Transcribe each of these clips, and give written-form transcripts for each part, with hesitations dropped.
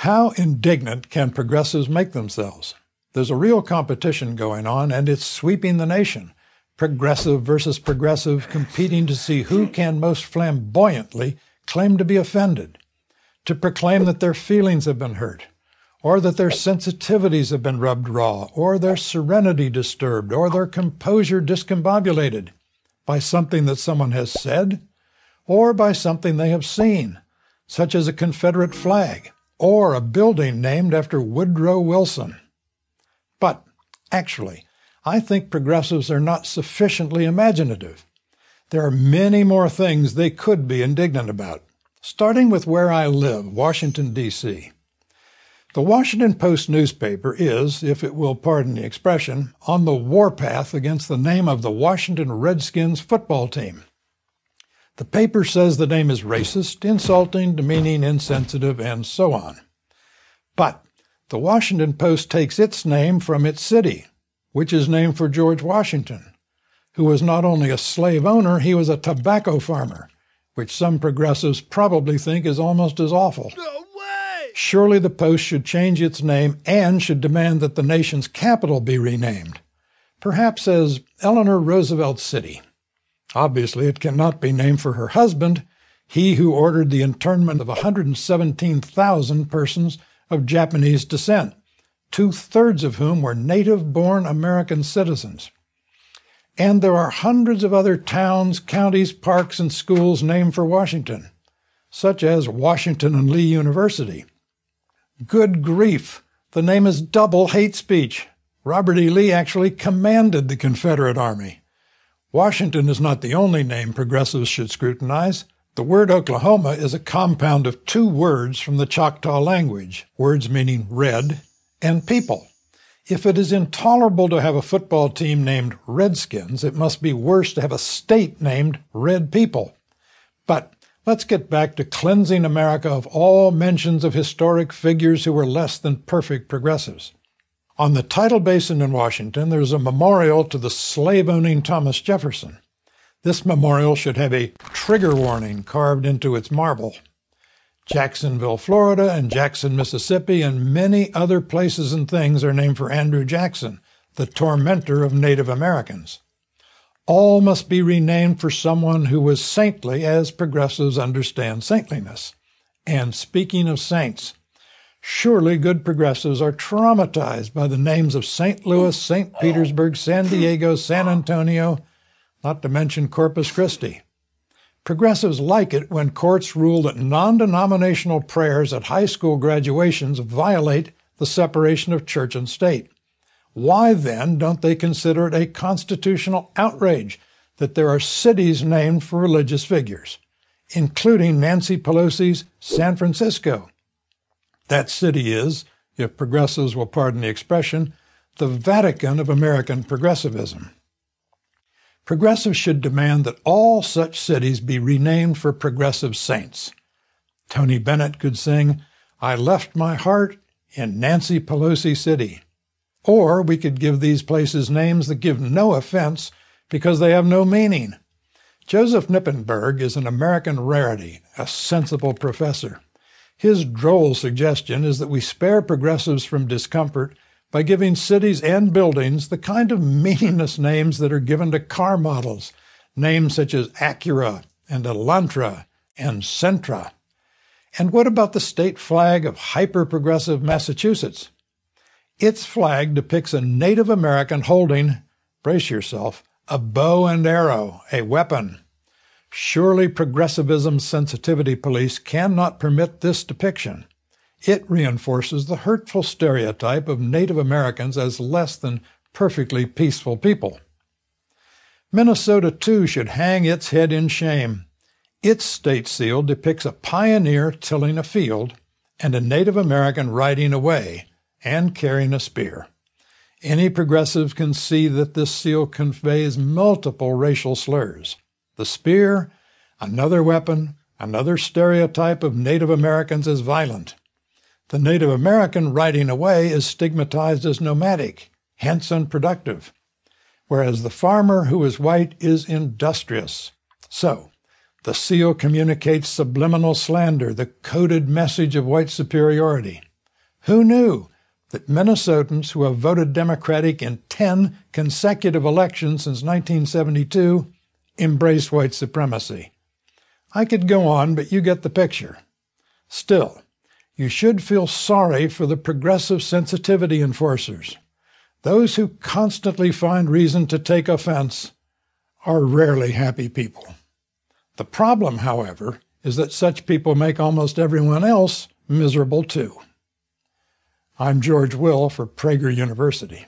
How indignant can progressives make themselves? There's a real competition going on, and it's sweeping the nation. Progressive versus progressive, competing to see who can most flamboyantly claim to be offended, to proclaim that their feelings have been hurt, or that their sensitivities have been rubbed raw, or their serenity disturbed, or their composure discombobulated by something that someone has said, or by something they have seen, such as a Confederate flag, or a building named after Woodrow Wilson. But, actually, I think progressives are not sufficiently imaginative. There are many more things they could be indignant about, starting with where I live, Washington, D.C. The Washington Post newspaper is, if it will pardon the expression, on the warpath against the name of the Washington Redskins football team. The paper says the name is racist, insulting, demeaning, insensitive, and so on. But the Washington Post takes its name from its city, which is named for George Washington, who was not only a slave owner, he was a tobacco farmer, which some progressives probably think is almost as awful. No way! Surely the Post should change its name and should demand that the nation's capital be renamed, perhaps as Eleanor Roosevelt City. Obviously, it cannot be named for her husband, he who ordered the internment of 117,000 persons of Japanese descent, 2/3 of whom were native-born American citizens. And there are hundreds of other towns, counties, parks, and schools named for Washington, such as Washington and Lee University. Good grief, the name is double hate speech. Robert E. Lee actually commanded the Confederate Army. Washington is not the only name progressives should scrutinize. The word Oklahoma is a compound of two words from the Choctaw language, words meaning red and people. If it is intolerable to have a football team named Redskins, it must be worse to have a state named Red People. But let's get back to cleansing America of all mentions of historic figures who were less than perfect progressives. On the Tidal Basin in Washington, there's a memorial to the slave-owning Thomas Jefferson. This memorial should have a trigger warning carved into its marble. Jacksonville, Florida, and Jackson, Mississippi, and many other places and things are named for Andrew Jackson, the tormentor of Native Americans. All must be renamed for someone who was saintly as progressives understand saintliness. And speaking of saints, surely good progressives are traumatized by the names of St. Louis, St. Petersburg, San Diego, San Antonio, not to mention Corpus Christi. Progressives like it when courts rule that non-denominational prayers at high school graduations violate the separation of church and state. Why, then, don't they consider it a constitutional outrage that there are cities named for religious figures, including Nancy Pelosi's San Francisco? That city is, if progressives will pardon the expression, the Vatican of American progressivism. Progressives should demand that all such cities be renamed for progressive saints. Tony Bennett could sing, "I left my heart in Nancy Pelosi City." Or we could give these places names that give no offense because they have no meaning. Joseph Knippenberg is an American rarity, a sensible professor. His droll suggestion is that we spare progressives from discomfort by giving cities and buildings the kind of meaningless names that are given to car models, names such as Acura and Elantra and Sentra. And what about the state flag of hyper-progressive Massachusetts? Its flag depicts a Native American holding, brace yourself, a bow and arrow, a weapon. Surely progressivism's sensitivity police cannot permit this depiction. It reinforces the hurtful stereotype of Native Americans as less than perfectly peaceful people. Minnesota, too, should hang its head in shame. Its state seal depicts a pioneer tilling a field and a Native American riding away and carrying a spear. Any progressive can see that this seal conveys multiple racial slurs. The spear, another weapon, another stereotype of Native Americans as violent. The Native American riding away is stigmatized as nomadic, hence unproductive, whereas the farmer who is white is industrious. So, the seal communicates subliminal slander, the coded message of white superiority. Who knew that Minnesotans who have voted Democratic in 10 consecutive elections since 1972 embrace white supremacy? I could go on, but you get the picture. Still, you should feel sorry for the progressive sensitivity enforcers. Those who constantly find reason to take offense are rarely happy people. The problem, however, is that such people make almost everyone else miserable too. I'm George Will for Prager University.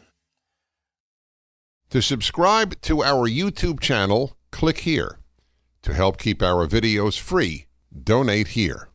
To subscribe to our YouTube channel, click here. To help keep our videos free, donate here.